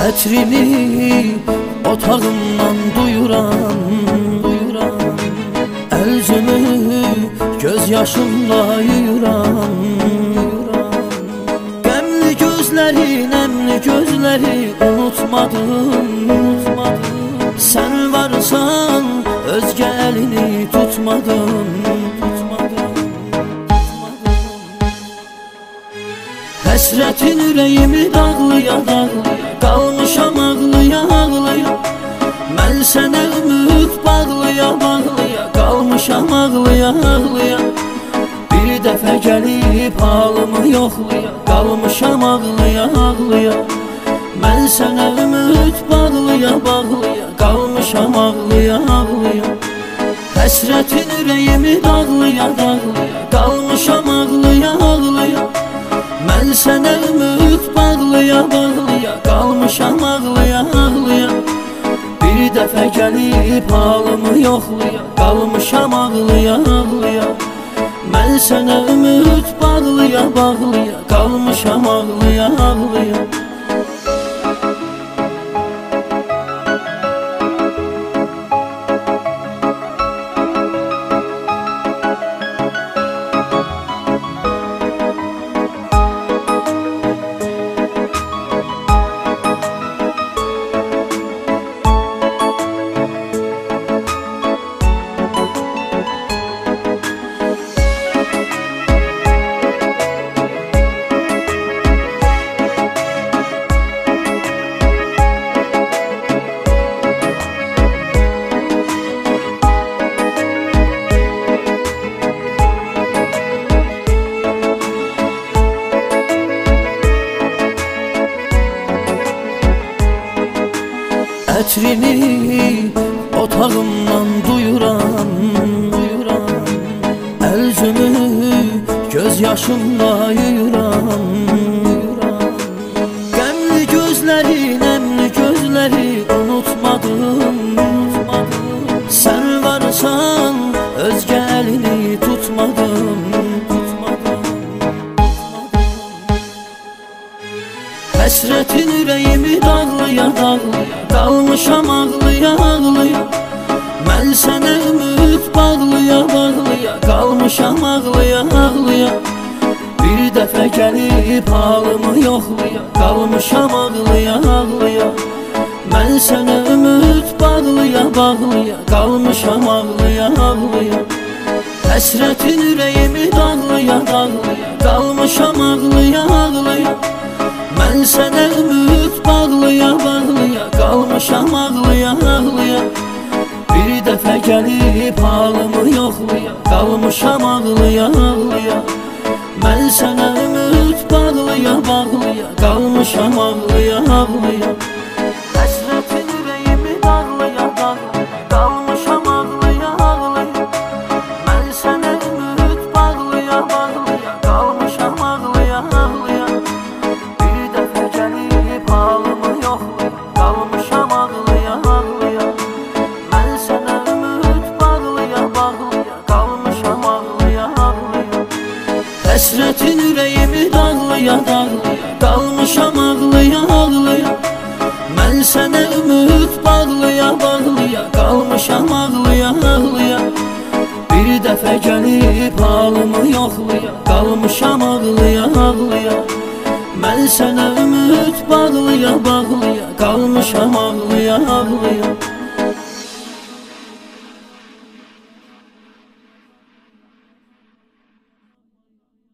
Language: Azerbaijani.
Ətrini otağımdan duyuram, Əlcümü göz yaşımla yuyuram. Qəmli gözləri, nəmli gözləri unutmadım. Sən varsan özgə əlini tutmadım. Həsrətin ürəyimi dağlıya, qalmışam ağlıya. Mən sənə ümid bağlıya, qalmışam ağlıya. Bir dəfə gəlib halımı yoxluya, qalmışam ağlıya. Mən sənə ümid bağlıya, qalmışam ağlıya. Həsrətin ürəyimi dağlıya, qalmışam ağlıya. Mən sənə ümid bağlıya, qalmışam ağlıya. Bir dəfə gəlib halımı yoxluya, qalmışam ağlıya. Mən sənə ümid bağlıya, qalmışam ağlıya. Ətrini otağımdan duyuram, Əlcümü göz yaşımla yuyuram. Qəmli gözləri, nəmli gözləri unutmadım. Sən varsan özgə əlini tutmadım. Həsrətin ürəyimi dağlıya, qalmışam ağlıya. Mən sənə ümid bağlıya, qalmışam ağlıya. Bir dəfə gəlib halımı yoxluya, qalmışam ağlıya. Mən sənə ümid bağlıya, qalmışam ağlıya. Həsrətin ürəyimi dağlıya, qalmışam ağlıya. Mən sənə ümid bağlıya, qalmışam ağlıya. Bir dəfə gəlib halımı yoxluya, qalmışam ağlıya. Mən sənə ümid bağlıya, qalmışam ağlıya. Həsrətin ürəyimi dağlıya, qalmışam ağlıya. Mən sənə ümid bağlıya, qalmışam ağlıya. Həsrətin ürəyimi dağlıya, qalmışam ağlıya. Mən sənə ümid bağlıya, qalmışam ağlıya. Bir dəfə gəlib halımı yoxluya, qalmışam ağlıya. Mən sənə ümid bağlıya, qalmışam ağlıya.